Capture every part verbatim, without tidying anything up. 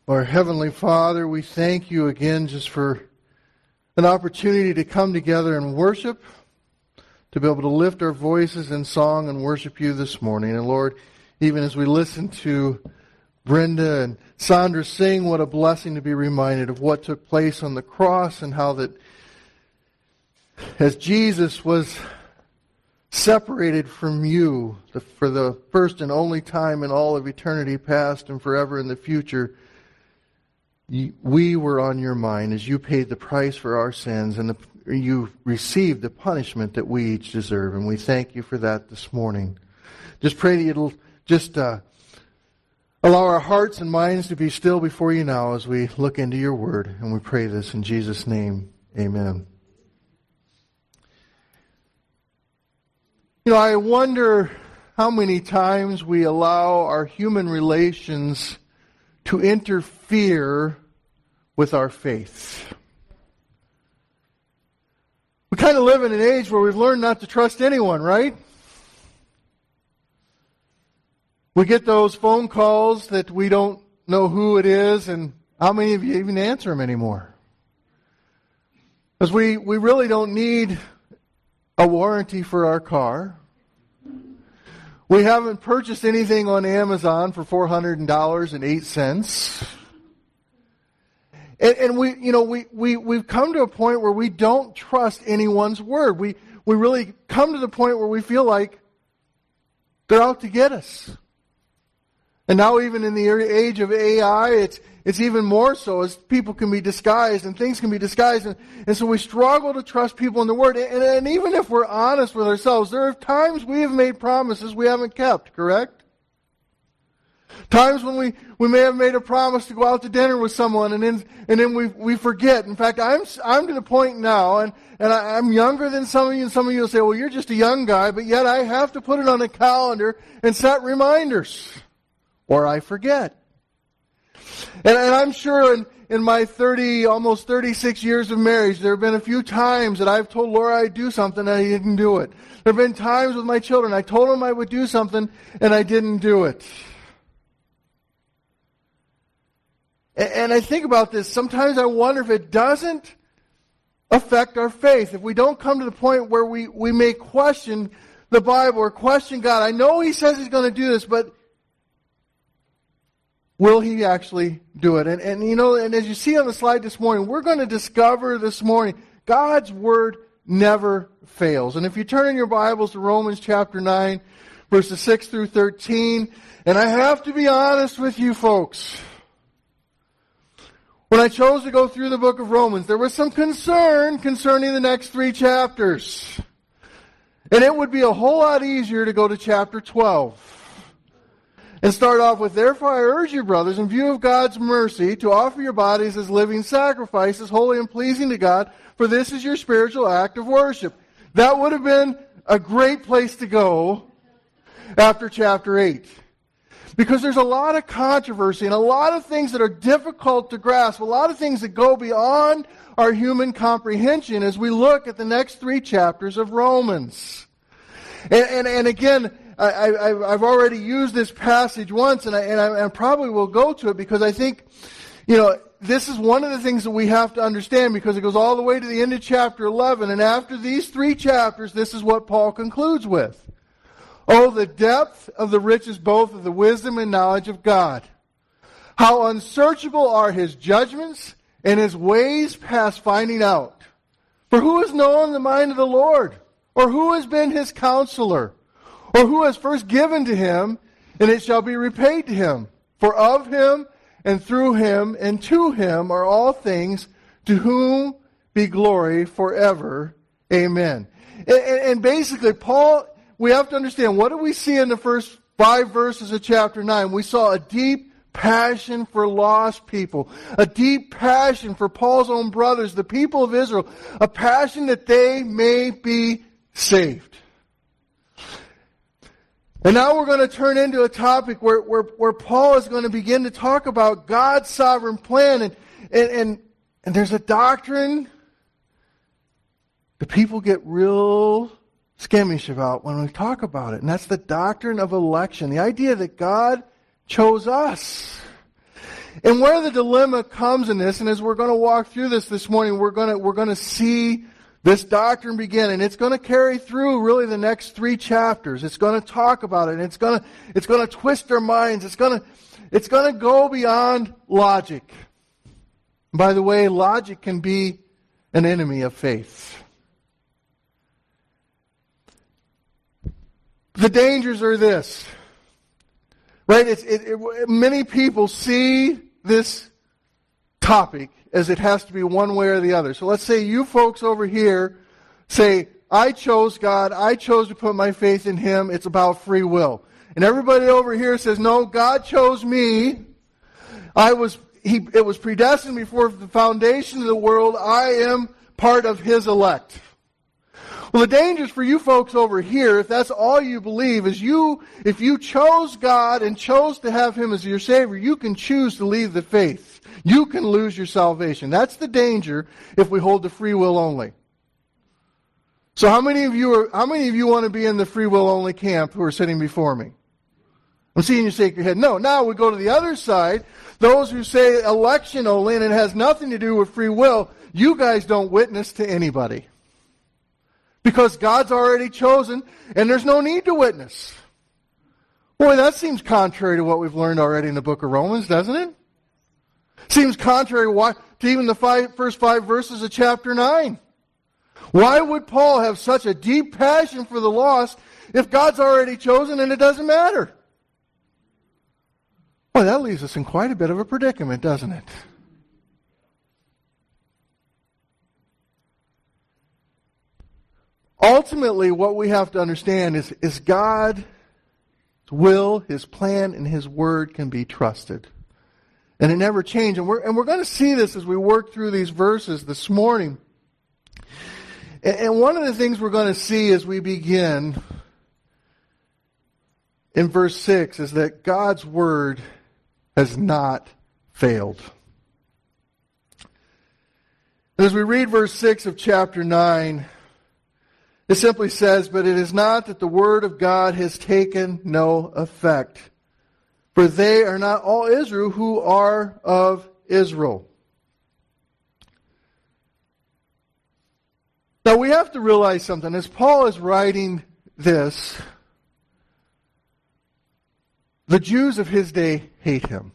Our Heavenly Father, we thank you again just for an opportunity to come together and worship, to be able to lift our voices in song and worship you this morning. And Lord, even as we listen to Brenda and Sandra sing, what a blessing to be reminded of what took place on the cross and how that as Jesus was separated from you for the first and only time in all of eternity past and forever in the future, we were on your mind as you paid the price for our sins and the, you received the punishment that we each deserve. And we thank you for that this morning. Just pray that you'll just uh, allow our hearts and minds to be still before you now as we look into your word. And we pray this in Jesus' name. Amen. You know, I wonder how many times we allow our human relations to interfere with our faith. We kind of live in an age where we've learned not to trust anyone, right? We get those phone calls that we don't know who it is, and how many of you even answer them anymore? Because we, we really don't need a warranty for our car. We haven't purchased anything on Amazon for four hundred dollars and eight cents. And, and we, you know, we, we, we've come to a point where we don't trust anyone's word. We, we really come to the point where we feel like they're out to get us. And now even in the age of A I, it's it's even more so as people can be disguised and things can be disguised. And, and so we struggle to trust people in the Word. And, and even if we're honest with ourselves, there are times we have made promises we haven't kept, correct? Times when we, we may have made a promise to go out to dinner with someone and then and then we we forget. In fact, I'm I'm to the point now, and, and I, I'm younger than some of you, and some of you will say, well, you're just a young guy, but yet I have to put it on a calendar and set reminders. Or I forget. And, and I'm sure in, in my thirty, almost thirty-six years of marriage, there have been a few times that I've told Laura I'd do something and I didn't do it. There have been times with my children, I told them I would do something and I didn't do it. And, and I think about this, sometimes I wonder if it doesn't affect our faith. If we don't come to the point where we, we may question the Bible or question God. I know He says He's going to do this, but will He actually do it? And, and you know, and as you see on the slide this morning, we're going to discover this morning, God's Word never fails. And if you turn in your Bibles to Romans chapter nine, verses six through thirteen, and I have to be honest with you folks, when I chose to go through the book of Romans, there was some concern concerning the next three chapters. And it would be a whole lot easier to go to chapter twelve. And start off with, therefore I urge you, brothers, in view of God's mercy, to offer your bodies as living sacrifices, holy and pleasing to God, for this is your spiritual act of worship. That would have been a great place to go after chapter eight. Because there's a lot of controversy and a lot of things that are difficult to grasp, a lot of things that go beyond our human comprehension as we look at the next three chapters of Romans. And, and, and again, I, I, I've already used this passage once, and I, and I and probably will go to it because I think, you know, this is one of the things that we have to understand because it goes all the way to the end of chapter eleven, and after these three chapters, this is what Paul concludes with. Oh, the depth of the riches both of the wisdom and knowledge of God. How unsearchable are His judgments and His ways past finding out. For who has known the mind of the Lord? Or who has been His counselor? Or who has first given to Him, and it shall be repaid to Him? For of Him, and through Him, and to Him are all things, to whom be glory forever. Amen. And, and basically, Paul, we have to understand, what do we see in the first five verses of chapter nine? We saw a deep passion for lost people, a deep passion for Paul's own brothers, the people of Israel, a passion that they may be saved. And now we're going to turn into a topic where, where, where Paul is going to begin to talk about God's sovereign plan. And, and, and, and there's a doctrine the people get real skimmish about when we talk about it. And that's the doctrine of election. The idea that God chose us. And where the dilemma comes in this, and as we're going to walk through this this morning, we're going to, we're going to see this doctrine begin, and it's going to carry through really the next three chapters. It's going to talk about it, and it's going to, it's going to twist our minds. It's going to, it's going to go beyond logic. By the way, logic can be an enemy of faith. The dangers are this. Right? It's, it, it, many people see this topic as it has to be one way or the other. So let's say you folks over here say, I chose God, I chose to put my faith in Him, it's about free will. And everybody over here says, no, God chose me. I was, he, it was predestined before the foundation of the world. I am part of His elect. Well, the dangers for you folks over here, if that's all you believe, is you, if you chose God and chose to have Him as your Savior, you can choose to leave the faith. You can lose your salvation. That's the danger if we hold to free will only. So how many of you are, how many of you want to be in the free will only camp who are sitting before me? I'm seeing you shake your head. No, now we go to the other side. Those who say election only and it has nothing to do with free will, you guys don't witness to anybody. Because God's already chosen, and there's no need to witness. Boy, that seems contrary to what we've learned already in the book of Romans, doesn't it? Seems contrary to even the five, first five verses of chapter nine. Why would Paul have such a deep passion for the lost if God's already chosen and it doesn't matter? Well, that leaves us in quite a bit of a predicament, doesn't it? Ultimately, what we have to understand is, is God's will, His plan, and His word can be trusted. And it never changes. And we're, and we're going to see this as we work through these verses this morning. And, and one of the things we're going to see as we begin in verse six is that God's word has not failed. And as we read verse six of chapter nine, it simply says, but it is not that the word of God has taken no effect. For they are not all Israel who are of Israel. Now we have to realize something. As Paul is writing this, the Jews of his day hate him.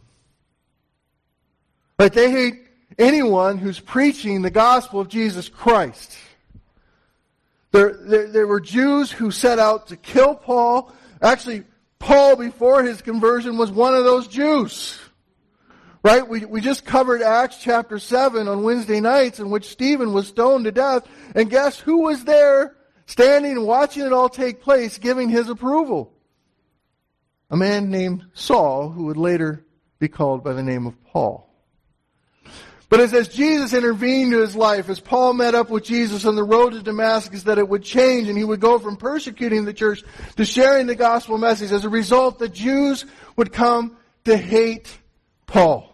Like they hate anyone who's preaching the gospel of Jesus Christ. There, there, there were Jews who set out to kill Paul. Actually, Paul, before his conversion, was one of those Jews. Right? We, we just covered Acts chapter seven on Wednesday nights in which Stephen was stoned to death. And guess who was there standing and watching it all take place, giving his approval? A man named Saul, who would later be called by the name of Paul. But as, as Jesus intervened to his life, as Paul met up with Jesus on the road to Damascus, that it would change and he would go from persecuting the church to sharing the gospel message. As a result, the Jews would come to hate Paul.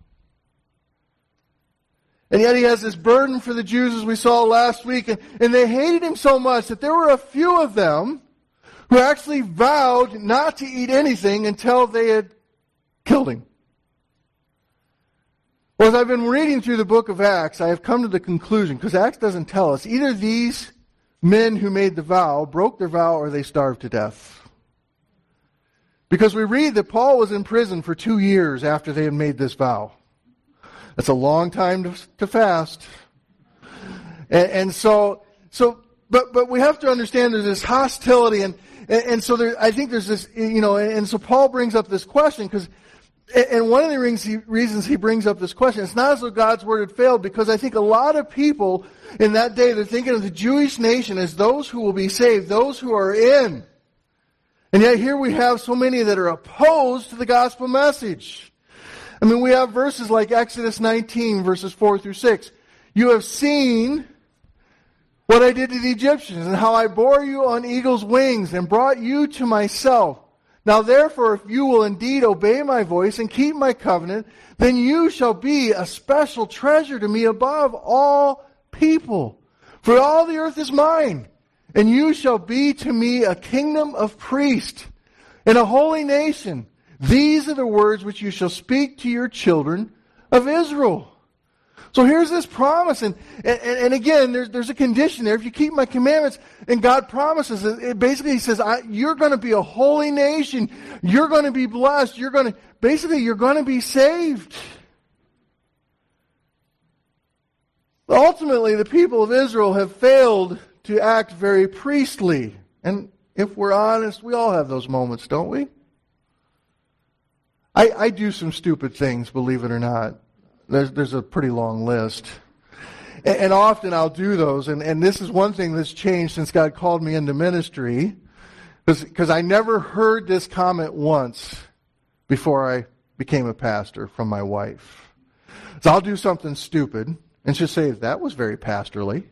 And yet he has this burden for the Jews, as we saw last week, and, and they hated him so much that there were a few of them who actually vowed not to eat anything until they had killed him. Well, as I've been reading through the book of Acts, I have come to the conclusion, because Acts doesn't tell us, either these men who made the vow broke their vow or they starved to death. Because we read that Paul was in prison for two years after they had made this vow. That's a long time to, to fast. And, and so, so, but, but we have to understand there's this hostility, and, and, and so there, I think there's this, you know, and, and so Paul brings up this question, because And one of the reasons he brings up this question, it's not as though God's word had failed, because I think a lot of people in that day, they're thinking of the Jewish nation as those who will be saved, those who are in. And yet here we have so many that are opposed to the gospel message. I mean, we have verses like Exodus nineteen, verses four through six. You have seen what I did to the Egyptians, and how I bore you on eagle's wings, and brought you to myself. Now therefore, if you will indeed obey my voice and keep my covenant, then you shall be a special treasure to me above all people. For all the earth is mine, and you shall be to me a kingdom of priests and a holy nation. These are the words which you shall speak to your children of Israel. So here's this promise, and, and, and again, there's, there's a condition there. If you keep my commandments, and God promises, it, it basically He says, I, you're going to be a holy nation. You're going to be blessed. You're going to, basically, you're going to be saved. Ultimately, the people of Israel have failed to act very priestly. And if we're honest, we all have those moments, don't we? I, I do some stupid things, believe it or not. There's, there's a pretty long list. And, and often I'll do those. And, and this is one thing that's changed since God called me into ministry. Because I never heard this comment once before I became a pastor from my wife. So I'll do something stupid and she'll say, that was very pastorly.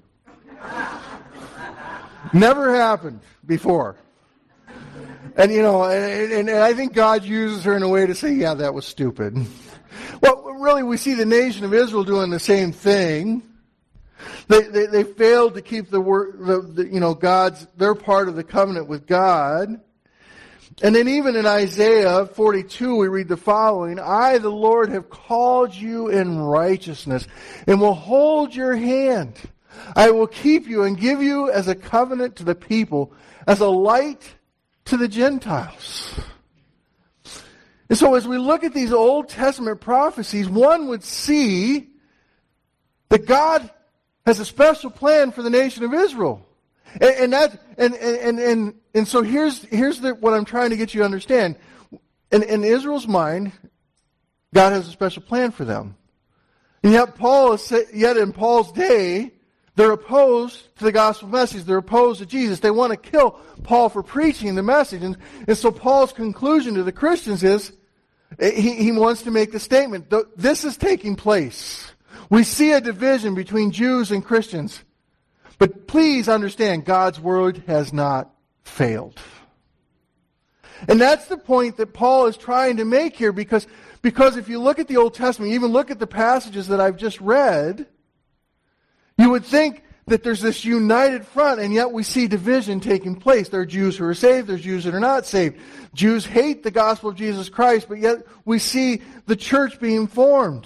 Never happened before. And, you know, and, and, and I think God uses her in a way to say, yeah, that was stupid. Well, really, we see the nation of Israel doing the same thing. They they, they failed to keep the word, the, the, you know, God's, their part of the covenant with God. And then even in Isaiah forty-two, we read the following, I, the Lord, have called you in righteousness and will hold your hand. I will keep you and give you as a covenant to the people, as a light to the Gentiles. And so as we look at these Old Testament prophecies, one would see that God has a special plan for the nation of Israel. And, and that and, and, and, and so here's here's the, what I'm trying to get you to understand. In, in Israel's mind, God has a special plan for them. And yet Paul is yet in Paul's day, they're opposed to the gospel message. They're opposed to Jesus. They want to kill Paul for preaching the message. And, and so Paul's conclusion to the Christians is, he, he wants to make the statement, this is taking place. We see a division between Jews and Christians. But please understand, God's word has not failed. And that's the point that Paul is trying to make here, because, because if you look at the Old Testament, even look at the passages that I've just read, you would think that there's this united front, and yet we see division taking place. There are Jews who are saved, there's Jews that are not saved. Jews hate the gospel of Jesus Christ, but yet we see the church being formed.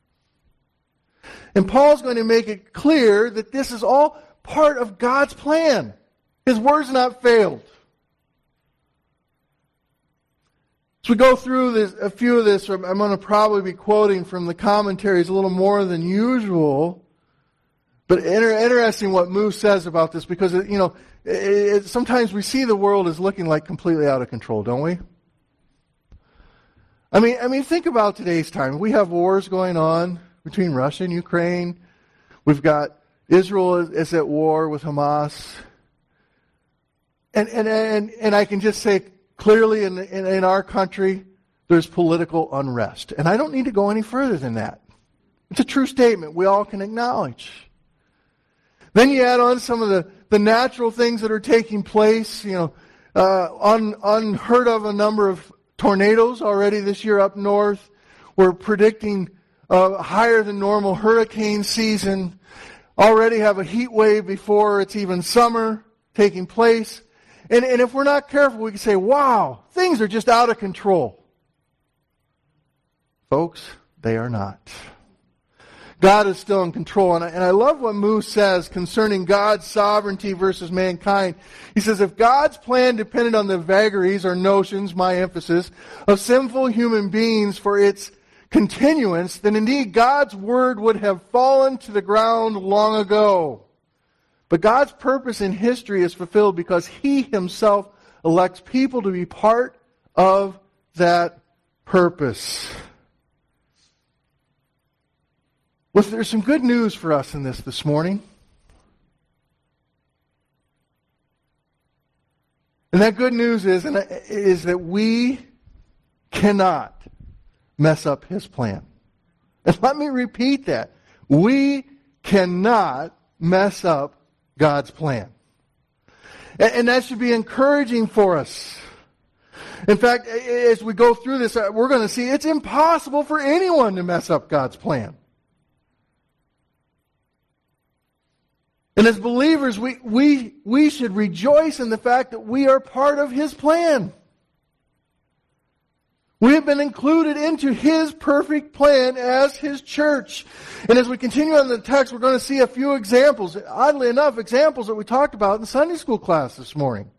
And Paul's going to make it clear that this is all part of God's plan. His word's not failed. As we go through this, a few of this, I'm going to probably be quoting from the commentaries a little more than usual. But inter- interesting what Moose says about this, because, you know, it, it, sometimes we see the world as looking like completely out of control, don't we? I mean, I mean, think about today's time. We have wars going on between Russia and Ukraine. We've got Israel is, is at war with Hamas. And and and, and I can just say clearly in, in in our country, there's political unrest. And I don't need to go any further than that. It's a true statement we all can acknowledge. Then you add on some of the, the natural things that are taking place. You know, uh, un, unheard of a number of tornadoes already this year up north. We're predicting uh, higher than normal hurricane season. Already have a heat wave before it's even summer taking place. And, and if we're not careful, we can say, wow, things are just out of control. Folks, they are not. God is still in control. And I, and I love what Moose says concerning God's sovereignty versus mankind. He says, if God's plan depended on the vagaries or notions, my emphasis, of sinful human beings for its continuance, then indeed God's word would have fallen to the ground long ago. But God's purpose in history is fulfilled because He Himself elects people to be part of that purpose. Well, there's some good news for us in this this morning. And that good news is, and is that we cannot mess up His plan. And let me repeat that. We cannot mess up God's plan. And, and that should be encouraging for us. In fact, as we go through this, we're going to see it's impossible for anyone to mess up God's plan. And as believers, we, we, we should rejoice in the fact that we are part of His plan. We have been included into His perfect plan as His church. And as we continue on the text, we're going to see a few examples, oddly enough, examples that we talked about in Sunday school class this morning.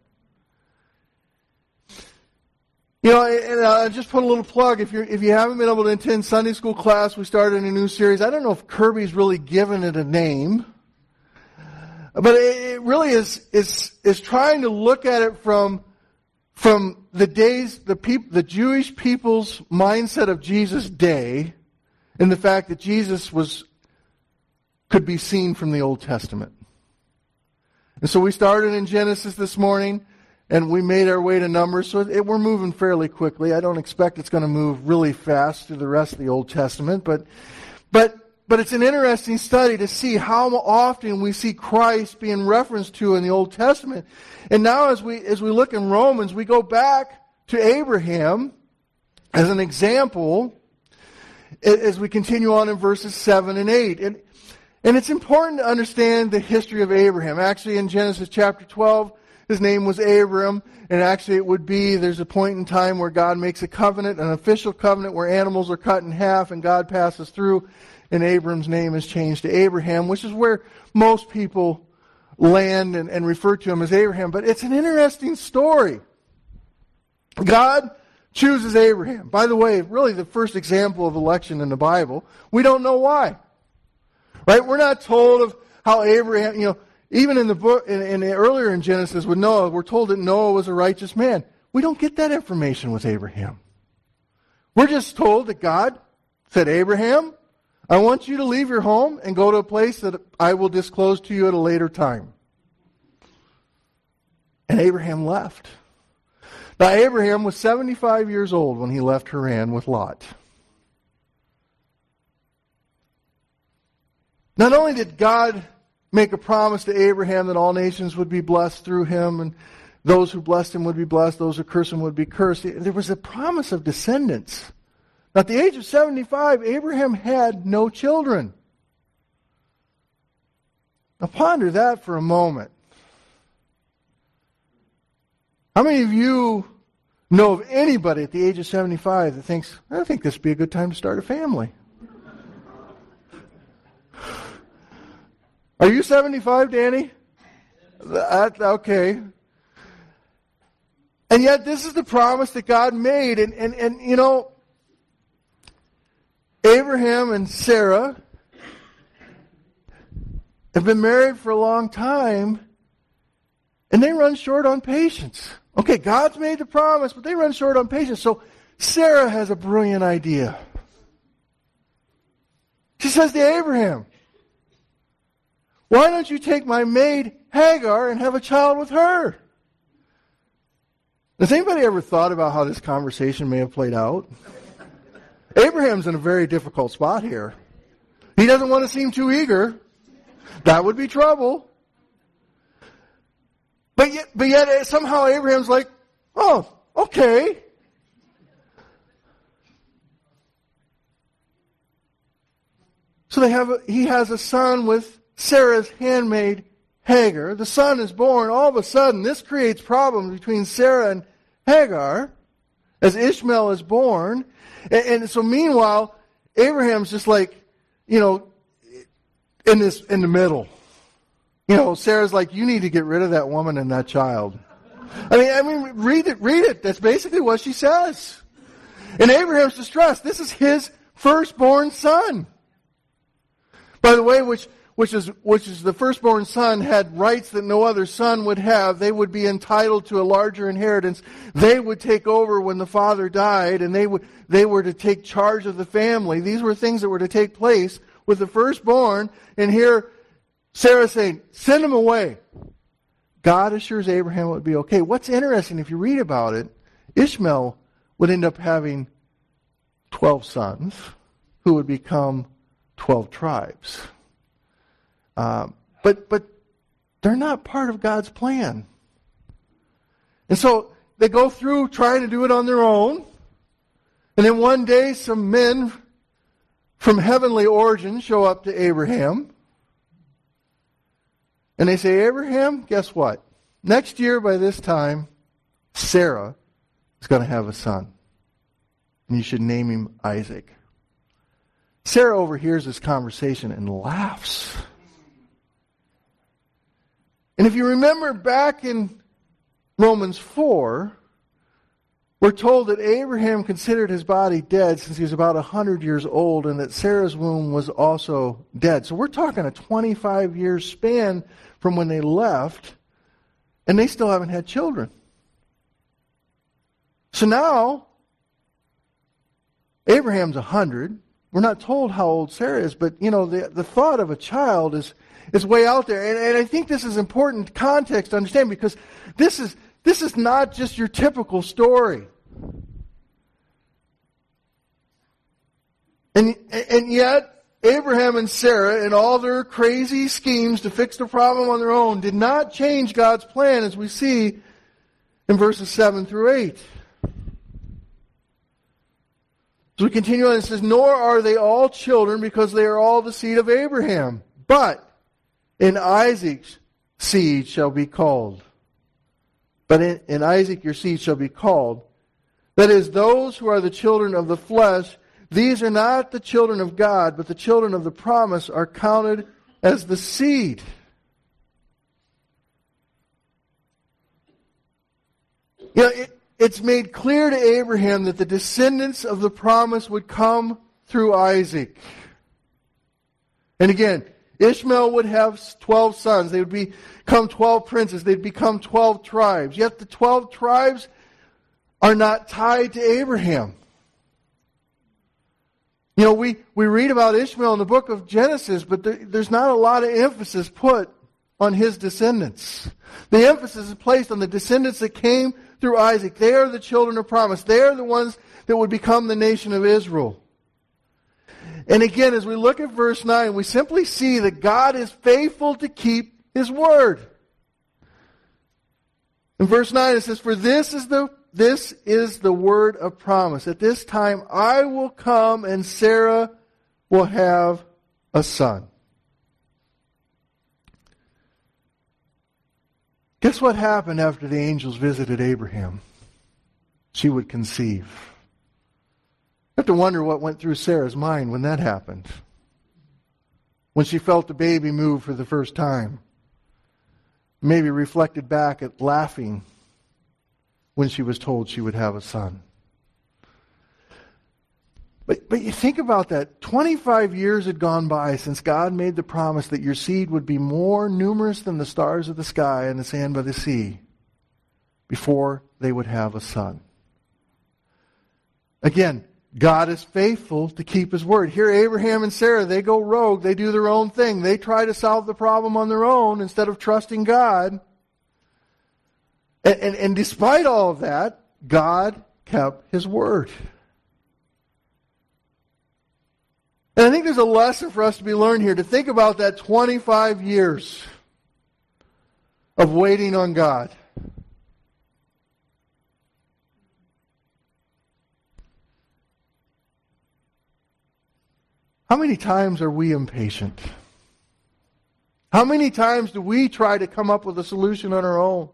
You know, and uh, just put a little plug. If you if you haven't been able to attend Sunday school class, we started a new series. I don't know if Kirby's really given it a name, but it, it really is is is trying to look at it from from the days the peop, the Jewish people's mindset of Jesus' day, and the fact that Jesus was could be seen from the Old Testament. And so we started in Genesis this morning. And we made our way to Numbers, so it, we're moving fairly quickly. I don't expect it's going to move really fast through the rest of the Old Testament, but, but, but it's an interesting study to see how often we see Christ being referenced to in the Old Testament. And now, as we as we look in Romans, we go back to Abraham as an example as we continue on in verses seven and eight. And and it's important to understand the history of Abraham. Actually, in Genesis chapter twelve. His name was Abram, and actually it would be, there's a point in time where God makes a covenant, an official covenant where animals are cut in half and God passes through, and Abram's name is changed to Abraham, which is where most people land and, and refer to him as Abraham. But it's an interesting story. God chooses Abraham. By the way, really the first example of election in the Bible. We don't know why. Right? We're not told of how Abraham, you know, even in the book, in, in earlier in Genesis with Noah, we're told that Noah was a righteous man. We don't get that information with Abraham. We're just told that God said, Abraham, I want you to leave your home and go to a place that I will disclose to you at a later time. And Abraham left. Now, Abraham was seventy-five years old when he left Haran with Lot. Not only did God make a promise to Abraham that all nations would be blessed through him, and those who blessed him would be blessed, those who cursed him would be cursed. There was a promise of descendants. Now, at the age of seventy-five, Abraham had no children. Now, ponder that for a moment. How many of you know of anybody at the age of seventy-five that thinks, I think this would be a good time to start a family? Are you seventy-five, Danny? That, okay. And yet this is the promise that God made. And, and, and, you know, Abraham and Sarah have been married for a long time, and they run short on patience. Okay, God's made the promise, but they run short on patience. So Sarah has a brilliant idea. She says to Abraham, why don't you take my maid Hagar and have a child with her? Has anybody ever thought about how this conversation may have played out? Abraham's in a very difficult spot here. He doesn't want to seem too eager. That would be trouble. But yet, but yet somehow Abraham's like, oh, okay. So they have a, he has a son with Sarah's handmaid, Hagar. The son is born. All of a sudden, this creates problems between Sarah and Hagar as Ishmael is born. And, and so meanwhile, Abraham's just like, you know, in this, in the middle. You know, Sarah's like, you need to get rid of that woman and that child. I mean, I mean, read it, read it. That's basically what she says. And Abraham's distressed. This is his firstborn son. By the way, which which is which is the firstborn son had rights that no other son would have. They would be entitled to a larger inheritance. They would take over when the father died, and they would they were to take charge of the family. These were things that were to take place with the firstborn. And here Sarah's saying, send him away. God assures Abraham it would be okay. What's interesting, if you read about it, Ishmael would end up having twelve sons who would become twelve tribes. Um, but but they're not part of God's plan. And so they go through trying to do it on their own. And then one day some men from heavenly origin show up to Abraham. And they say, Abraham, guess what? Next year by this time, Sarah is going to have a son. and you should name him Isaac. Sarah overhears this conversation and laughs. And if you remember back in Romans four, we're told that Abraham considered his body dead since he was about one hundred years old, and that Sarah's womb was also dead. So we're talking a twenty-five year span from when they left, and they still haven't had children. So now, Abraham's one hundred. We're not told how old Sarah is, but you know, the, the thought of a child is, is way out there. And, and I think this is important context to understand, because this is this is not just your typical story. And, and yet, Abraham and Sarah, and all their crazy schemes to fix the problem on their own, did not change God's plan, as we see in verses seven through eight. So we continue on, it says, nor are they all children, because they are all the seed of Abraham. But in Isaac's seed shall be called. But in, in Isaac your seed shall be called. That is, those who are the children of the flesh, these are not the children of God, but the children of the promise are counted as the seed. You know, it, it's made clear to Abraham that the descendants of the promise would come through Isaac. And again, Ishmael would have twelve sons. They would become twelve princes. They'd become twelve tribes. Yet the twelve tribes are not tied to Abraham. You know, we, we read about Ishmael in the book of Genesis, but there, there's not a lot of emphasis put on his descendants. The emphasis is placed on the descendants that came through Isaac. They are the children of promise. They are the ones that would become the nation of Israel. And again, as we look at verse nine, we simply see that God is faithful to keep His word. In verse nine it says, For this is the This is the word of promise. At this time I will come and Sarah will have a son. Guess what happened after the angels visited Abraham? She would conceive. I have to wonder what went through Sarah's mind when that happened. When she felt the baby move for the first time. Maybe reflected back at laughing when she was told she would have a son. But, but you think about that. twenty-five years had gone by since God made the promise that your seed would be more numerous than the stars of the sky and the sand by the sea before they would have a son. Again, God is faithful to keep His word. Here Abraham and Sarah, they go rogue. They do their own thing. They try to solve the problem on their own instead of trusting God. And, and, and despite all of that, God kept His word. And I think there's a lesson for us to be learned here, to think about that twenty-five years of waiting on God. How many times are we impatient? How many times do we try to come up with a solution on our own?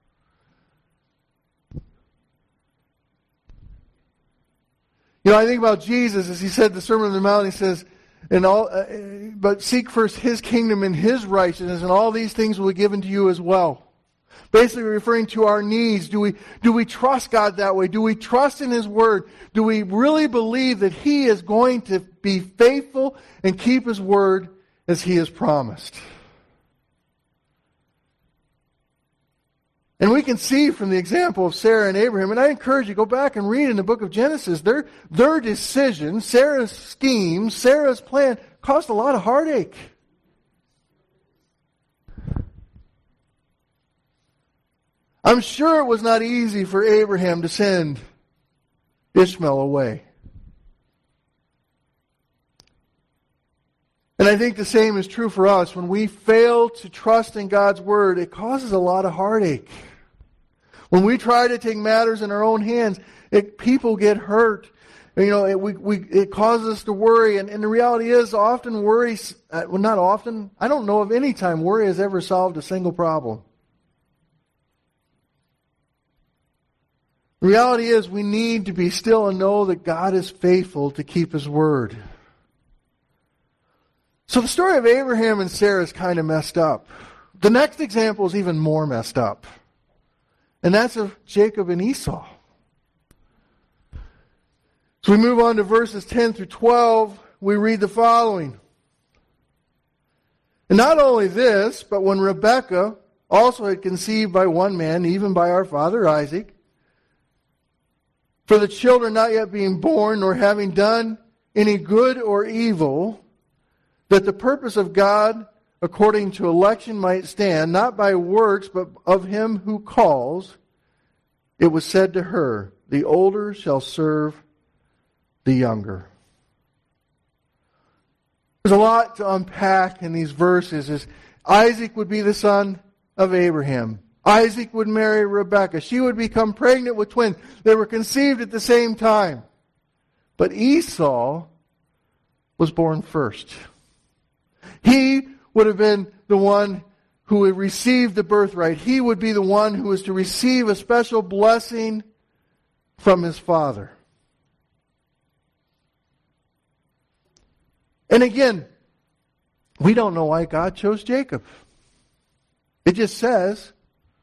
You know, I think about Jesus as He said the Sermon on the Mount. He says, "And all, uh, but seek first His kingdom and His righteousness, and all these things will be given to you as well." Basically referring to our needs. Do we, do we trust God that way? Do we trust in His word? Do we really believe that He is going to be faithful and keep His word as He has promised? And we can see from the example of Sarah and Abraham, and I encourage you, go back and read in the book of Genesis, their, their decision, Sarah's scheme, Sarah's plan, caused a lot of heartache. I'm sure it was not easy for Abraham to send Ishmael away. And I think the same is true for us. When we fail to trust in God's word, it causes a lot of heartache. When we try to take matters in our own hands, it, people get hurt. You know, it, we, we, it causes us to worry. And, and the reality is, often worry, uh, well, not often, I don't know of any time worry has ever solved a single problem. The reality is we need to be still and know that God is faithful to keep His word. So the story of Abraham and Sarah is kind of messed up. The next example is even more messed up. And that's of Jacob and Esau. So we move on to verses ten through twelve. We read the following. And not only this, but when Rebekah also had conceived by one man, even by our father Isaac, for the children not yet being born, nor having done any good or evil, that the purpose of God according to election might stand, not by works, but of him who calls, it was said to her, the older shall serve the younger. There's a lot to unpack in these verses. Is Isaac would be the son of Abraham. Isaac would marry Rebekah. She would become pregnant with twins. They were conceived at the same time. But Esau was born first. He would have been the one who would receive the birthright. He would be the one who was to receive a special blessing from his father. And again, we don't know why God chose Jacob. It just says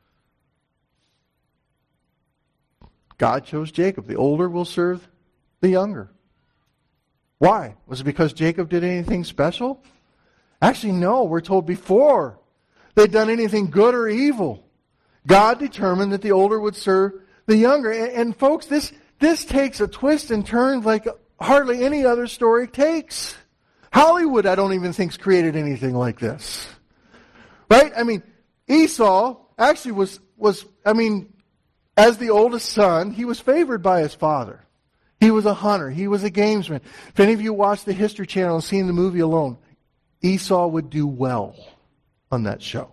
God chose Jacob. The older will serve the younger. Why? Was it because Jacob did anything special? Actually, no. We're told before they'd done anything good or evil, God determined that the older would serve the younger. And, and folks, this, this takes a twist and turn like hardly any other story takes. Hollywood, I don't even think's created anything like this. Right? I mean, Esau actually was, was, I mean, as the oldest son, he was favored by his father. He was a hunter. He was a gamesman. If any of you watched the History Channel and seen the movie Alone, Esau would do well on that show.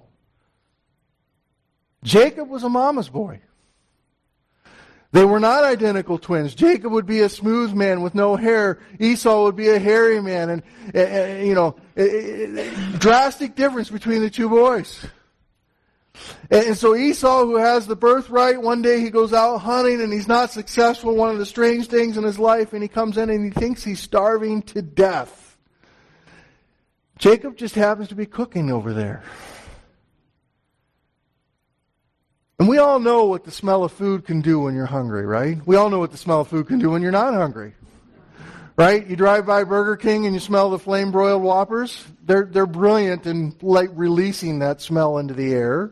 Jacob was a mama's boy. They were not identical twins. Jacob would be a smooth man with no hair. Esau would be a hairy man. And, and you know, drastic difference between the two boys. And so Esau, who has the birthright, one day he goes out hunting and he's not successful. One of the strange things in his life, and he comes in and he thinks he's starving to death. Jacob just happens to be cooking over there. And we all know what the smell of food can do when you're hungry, right? We all know what the smell of food can do when you're not hungry. Right? You drive by Burger King and you smell the flame-broiled Whoppers. They're, they're brilliant in like releasing that smell into the air.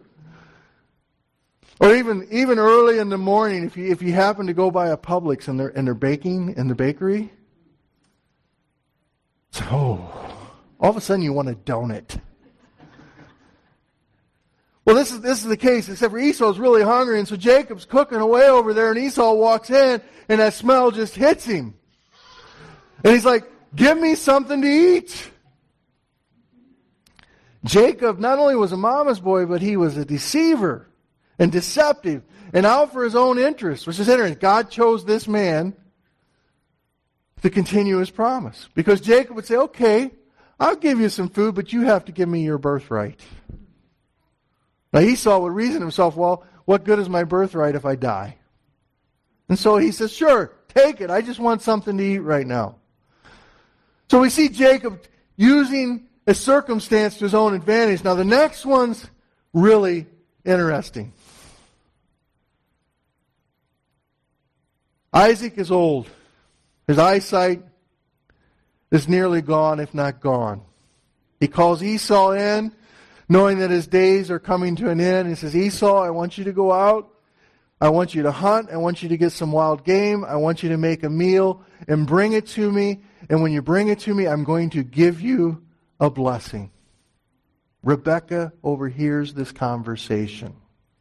Or even, even early in the morning, if you, if you happen to go by a Publix and they're, and they're baking in the bakery, so all of a sudden you want a donut. Well, this is this is the case, except for Esau's really hungry, and so Jacob's cooking away over there, and Esau walks in, and that smell just hits him. And he's like, give me something to eat. Jacob not only was a mama's boy, but he was a deceiver and deceptive and out for his own interests, which is interesting. God chose this man to continue his promise. Because Jacob would say, okay, I'll give you some food, but you have to give me your birthright. Now Esau would reason to himself, well, what good is my birthright if I die? And so he says, sure, take it. I just want something to eat right now. So we see Jacob using a circumstance to his own advantage. Now the next one's really interesting. Isaac is old. His eyesight is nearly gone, if not gone. He calls Esau in, knowing that his days are coming to an end. He says, Esau, I want you to go out. I want you to hunt. I want you to get some wild game. I want you to make a meal and bring it to me. And when you bring it to me, I'm going to give you a blessing. Rebekah overhears this conversation.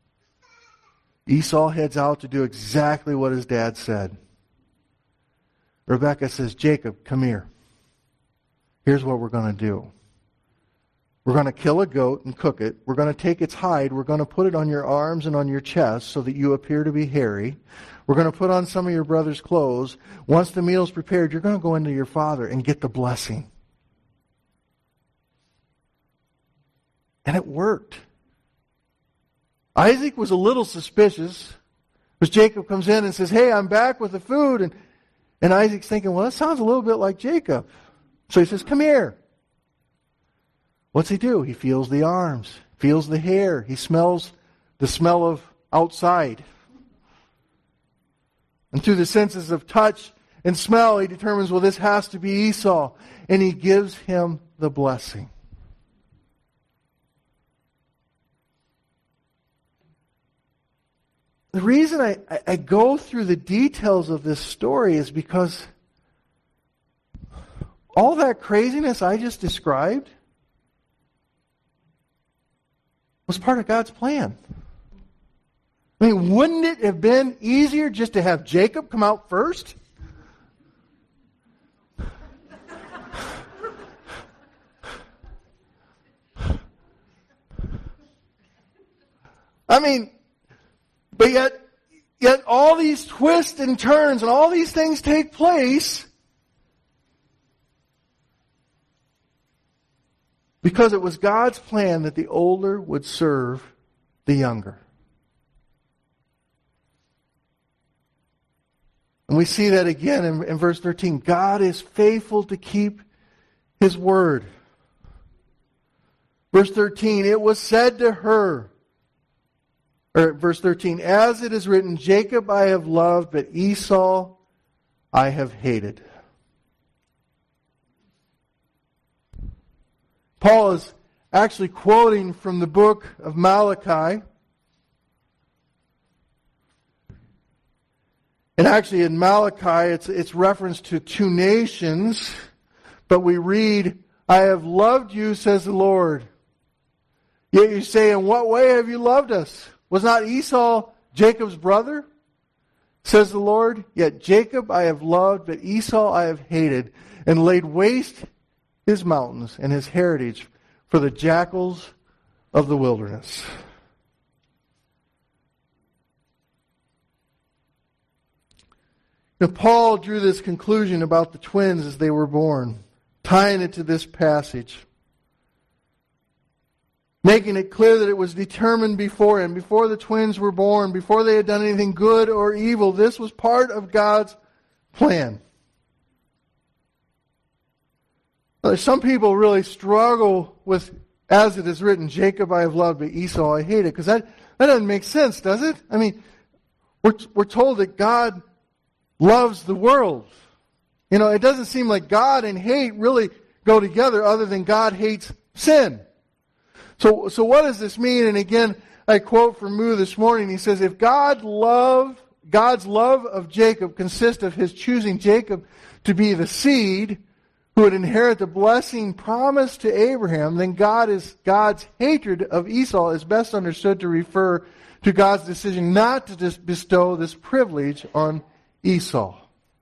Esau heads out to do exactly what his dad said. Rebekah says, Jacob, come here. Here's what we're going to do. We're going to kill a goat and cook it. We're going to take its hide. We're going to put it on your arms and on your chest so that you appear to be hairy. We're going to put on some of your brother's clothes. Once the meal's prepared, you're going to go into your father and get the blessing. And it worked. Isaac was a little suspicious Because Jacob comes in and says, hey, I'm back with the food. And, and Isaac's thinking, well, that sounds a little bit like Jacob. So he says, come here. What's he do? He feels the arms, feels the hair. He smells the smell of outside. And through the senses of touch and smell, he determines, well, this has to be Esau. And he gives him the blessing. The reason I, I, I go through the details of this story is because all that craziness I just described was part of God's plan. I mean, wouldn't it have been easier just to have Jacob come out first? I mean, but yet, yet all these twists and turns and all these things take place because it was God's plan that the older would serve the younger. And we see that again in, in verse thirteen. God is faithful to keep His word. Verse thirteen, it was said to her, or verse thirteen, as it is written, Jacob I have loved, but Esau I have hated. Paul is actually quoting from the book of Malachi. And actually in Malachi, it's, it's reference to two nations. But we read, I have loved you, says the Lord. Yet you say, in what way have you loved us? Was not Esau Jacob's brother? Says the Lord. Yet Jacob I have loved, but Esau I have hated, and laid waste his mountains and his heritage for the jackals of the wilderness. Now, Paul drew this conclusion about the twins as they were born, tying it to this passage, making it clear that it was determined beforehand, before the twins were born, before they had done anything good or evil. This was part of God's plan. Now, some people really struggle with, as it is written, Jacob I have loved, but Esau I hated, because that, that doesn't make sense, does it? I mean, we're, we're told that God loves the world. You know, it doesn't seem like God and hate really go together, other than God hates sin. So, so what does this mean? And again, I quote from Moo this morning. He says, if God love, God's love of Jacob consists of His choosing Jacob to be the seed who would inherit the blessing promised to Abraham, then God is God's hatred of Esau is best understood to refer to God's decision not to just bestow this privilege on Esau.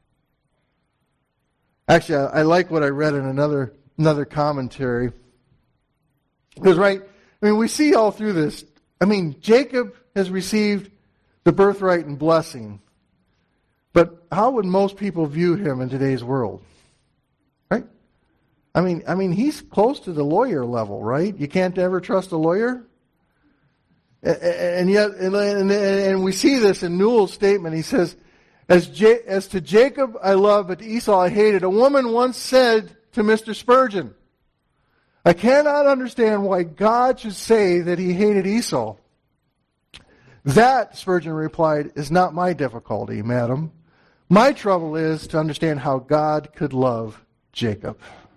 Actually, I, I like what I read in another another commentary. Because, right, I mean, we see all through this. I mean, Jacob has received the birthright and blessing. But how would most people view him in today's world? Right? I mean, I mean, he's close to the lawyer level, right? You can't ever trust a lawyer. And yet, and, and, and we see this in Newell's statement. He says, As, J- as to Jacob I love, but to Esau I hated. A woman once said to Mister Spurgeon, I cannot understand why God should say that He hated Esau. That, Spurgeon replied, is not my difficulty, madam. My trouble is to understand how God could love Jacob.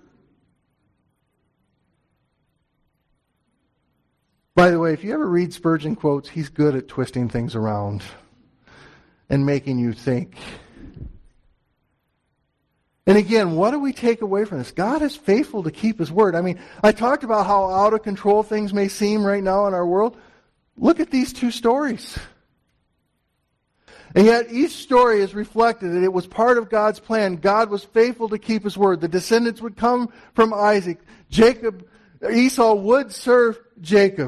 By the way, if you ever read Spurgeon quotes, he's good at twisting things around and making you think. And again, what do we take away from this? God is faithful to keep His word. I mean, I talked about how out of control things may seem right now in our world. Look at these two stories. And yet each story is reflected that it was part of God's plan. God was faithful to keep His word. The descendants would come from Isaac. Jacob, Esau would serve Jacob.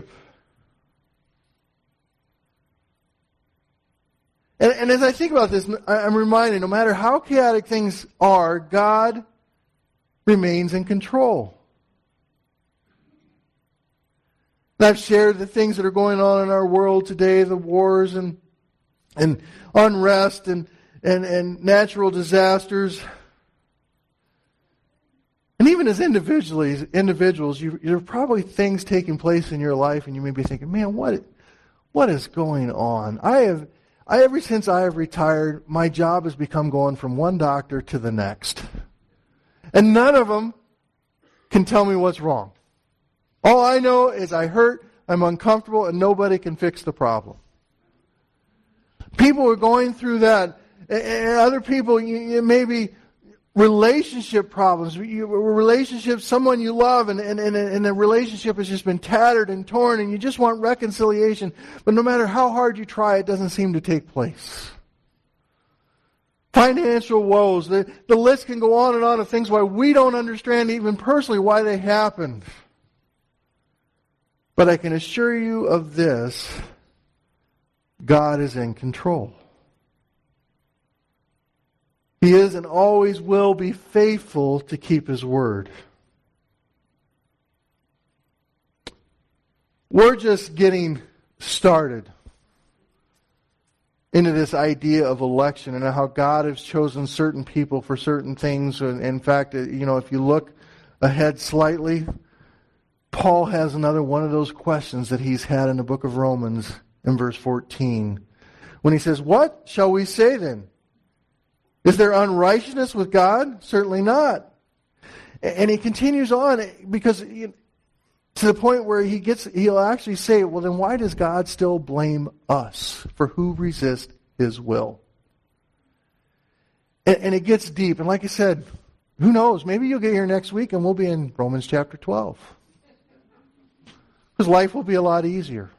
And, and as I think about this, I'm reminded, no matter how chaotic things are, God remains in control. And I've shared the things that are going on in our world today, the wars and and unrest and, and, and natural disasters. And even as individuals, individuals, you, there are probably things taking place in your life, and you may be thinking, man, what, what is going on? I have, I, ever since I have retired, my job has become going from one doctor to the next. And none of them can tell me what's wrong. All I know is I hurt, I'm uncomfortable, and nobody can fix the problem. People are going through that. And other people, you, you maybe relationship problems, you, relationships, someone you love, and, and, and, and the relationship has just been tattered and torn, and you just want reconciliation. But no matter how hard you try, it doesn't seem to take place. Financial woes. The, the list can go on and on of things why we don't understand even personally why they happened. But I can assure you of this, God is in control. He is and always will be faithful to keep His word. We're just getting started into this idea of election and how God has chosen certain people for certain things. And in fact, you know, if you look ahead slightly, Paul has another one of those questions that he's had in the book of Romans in verse fourteen. When he says, what shall we say then? Is there unrighteousness with God? Certainly not. And he continues on because to the point where he gets, he'll actually say, well, then why does God still blame us for who resist His will? And, and it gets deep. And like I said, who knows? Maybe you'll get here next week and we'll be in Romans chapter twelve. Because life will be a lot easier.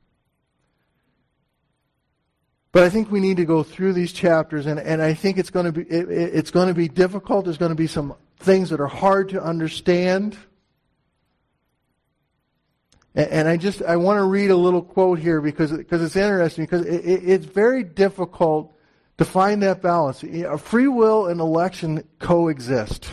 But I think we need to go through these chapters, and, and I think it's going to be it, it's going to be difficult. There's going to be some things that are hard to understand. And, and I just I want to read a little quote here because because it's interesting because it, it, it's very difficult to find that balance. A free will and election coexist.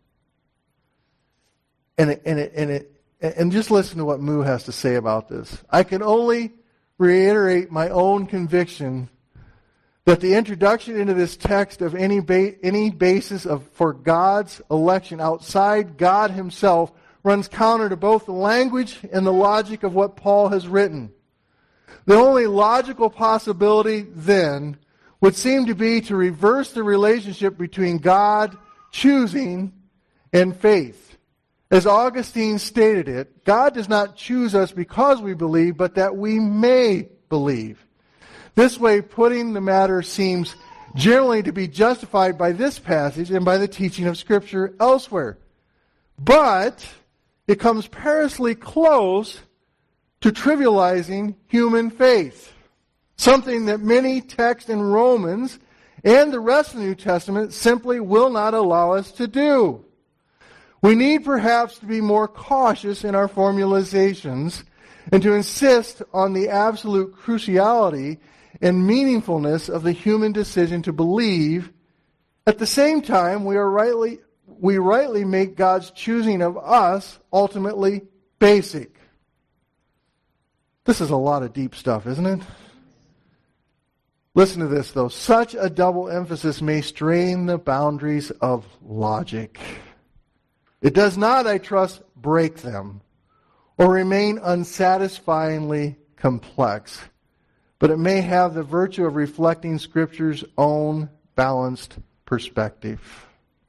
And it, and it, and it, and just listen to what Moo has to say about this. I can only reiterate my own conviction that the introduction into this text of any ba- any basis of for God's election outside God Himself runs counter to both the language and the logic of what Paul has written. The only logical possibility then would seem to be to reverse the relationship between God choosing and faith. As Augustine stated it, God does not choose us because we believe, but that we may believe. This way, putting the matter seems generally to be justified by this passage and by the teaching of Scripture elsewhere. But it comes perilously close to trivializing human faith, something that many texts in Romans and the rest of the New Testament simply will not allow us to do. We need perhaps to be more cautious in our formalizations and to insist on the absolute cruciality and meaningfulness of the human decision to believe. At the same time, we are rightly we rightly make God's choosing of us ultimately basic. This is a lot of deep stuff, isn't it? Listen to this, though. Such a double emphasis may strain the boundaries of logic. It does not, I trust, break them or remain unsatisfyingly complex, but it may have the virtue of reflecting Scripture's own balanced perspective.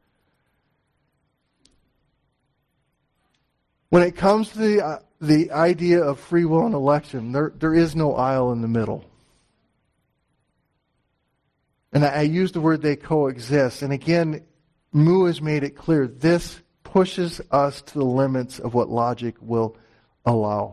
When it comes to the, uh, the idea of free will and election, there, there is no aisle in the middle. And I, I use the word they coexist. And again, Moo has made it clear, this pushes us to the limits of what logic will allow.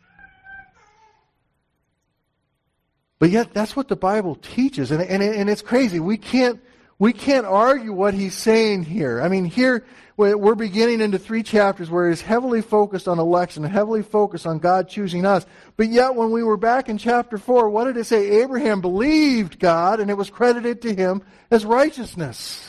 But yet, that's what the Bible teaches. And, and, and it's crazy. We can't, we can't argue what he's saying here. I mean, here, we're beginning into three chapters where it is heavily focused on election, heavily focused on God choosing us. But yet, when we were back in chapter four, what did it say? Abraham believed God, and it was credited to him as righteousness.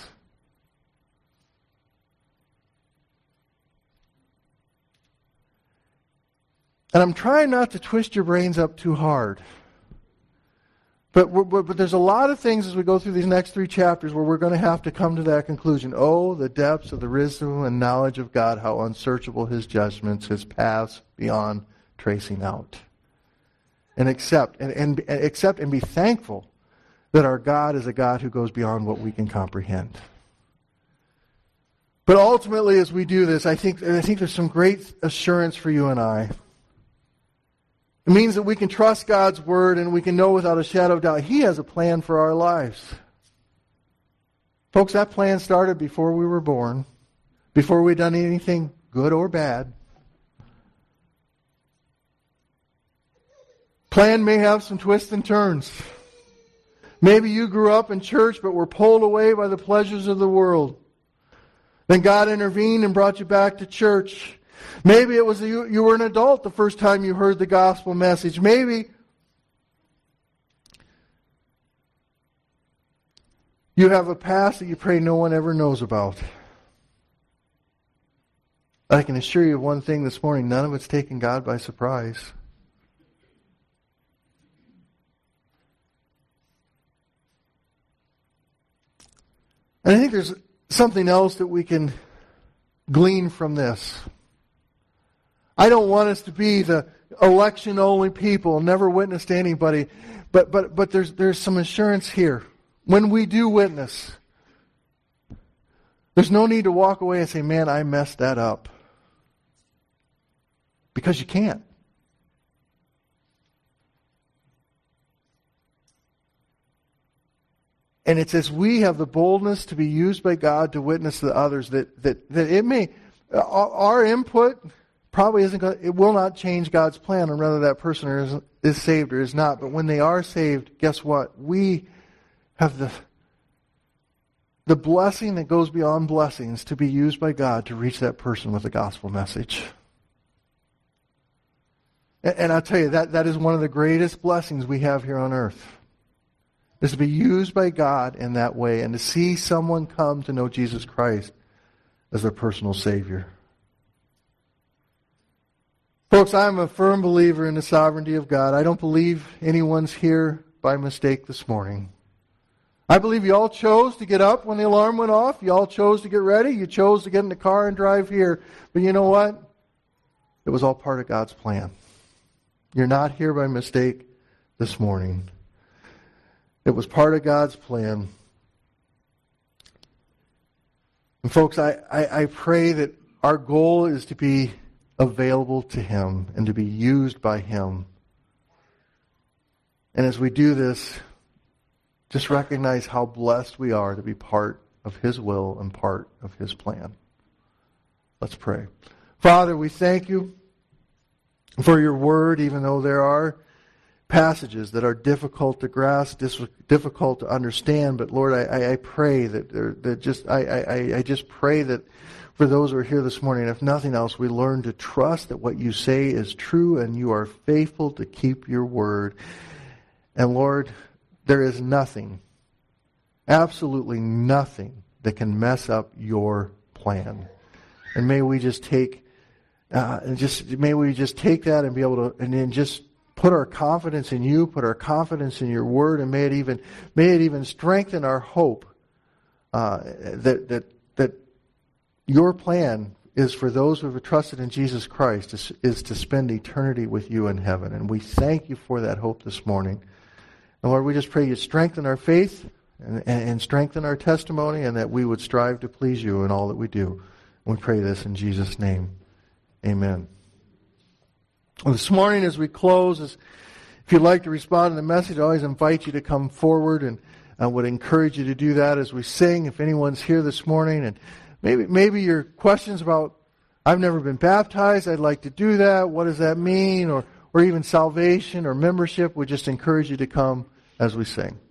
And I'm trying not to twist your brains up too hard. But, but, but there's a lot of things as we go through these next three chapters where we're going to have to come to that conclusion. Oh, the depths of the wisdom and knowledge of God, how unsearchable His judgments, His paths beyond tracing out. And accept and, and, and accept and be thankful that our God is a God who goes beyond what we can comprehend. But ultimately, as we do this, I think I think there's some great assurance for you and I. It means that we can trust God's Word and we can know without a shadow of doubt He has a plan for our lives. Folks, that plan started before we were born, before we'd done anything good or bad. Plan may have some twists and turns. Maybe you grew up in church but were pulled away by the pleasures of the world. Then God intervened and brought you back to church. Maybe it was you, you were an adult the first time you heard the gospel message. Maybe you have a past that you pray no one ever knows about. I can assure you of one thing this morning, none of it's taken God by surprise. And I think there's something else that we can glean from this. I don't want us to be the election-only people, never witness to anybody, but but but there's there's some assurance here. When we do witness, there's no need to walk away and say, man, I messed that up. Because you can't. And it's as we have the boldness to be used by God to witness to others that that, that it may, our input probably isn't going to, it will not change God's plan on whether that person is, is saved or is not. But when they are saved, guess what? We have the, the blessing that goes beyond blessings to be used by God to reach that person with the gospel message. And, and I'll tell you, that, that is one of the greatest blessings we have here on earth. Is to be used by God in that way and to see someone come to know Jesus Christ as their personal Savior. Folks, I'm a firm believer in the sovereignty of God. I don't believe anyone's here by mistake this morning. I believe you all chose to get up when the alarm went off. You all chose to get ready. You chose to get in the car and drive here. But you know what? It was all part of God's plan. You're not here by mistake this morning. It was part of God's plan. And folks, I, I, I pray that our goal is to be available to Him and to be used by Him. And as we do this, just recognize how blessed we are to be part of His will and part of His plan. Let's pray. Father, we thank you for your word, even though there are passages that are difficult to grasp, difficult to understand. But Lord, I, I pray that, that just I, I, I just pray that for those who are here this morning, if nothing else, we learn to trust that what you say is true and you are faithful to keep your word. And Lord, there is nothing, absolutely nothing that can mess up your plan. And may we just take, uh, and just may we just take that and be able to, and then just put our confidence in you, put our confidence in your word, and may it even may it even strengthen our hope uh, that that that your plan is for those who have trusted in Jesus Christ is, is to spend eternity with you in heaven. And we thank you for that hope this morning. And Lord, we just pray you strengthen our faith and, and, and strengthen our testimony, and that we would strive to please you in all that we do. And we pray this in Jesus' name. Amen. Well, this morning as we close, as, if you'd like to respond to the message, I always invite you to come forward, and I would encourage you to do that as we sing. If anyone's here this morning, and maybe maybe your questions about, I've never been baptized, I'd like to do that, what does that mean, or, or even salvation or membership, we just encourage you to come as we sing.